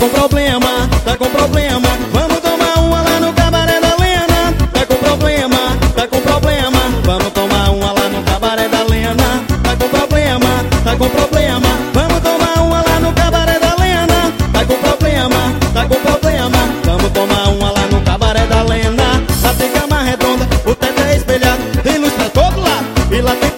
com problema, tá com problema. Vamos tomar uma lá no cabaré da Lena. Tá com problema, tá com problema. Vamos tomar uma lá no cabaré da Lena. Tá com problema, tá com problema. Vamos tomar uma lá no cabaré da Lena. Tá com problema, tá com problema. Vamos tomar uma lá no cabaré da Lena. Lá tem cama redonda, o teto é espelhado, tem luz pra todo lado. E lá tem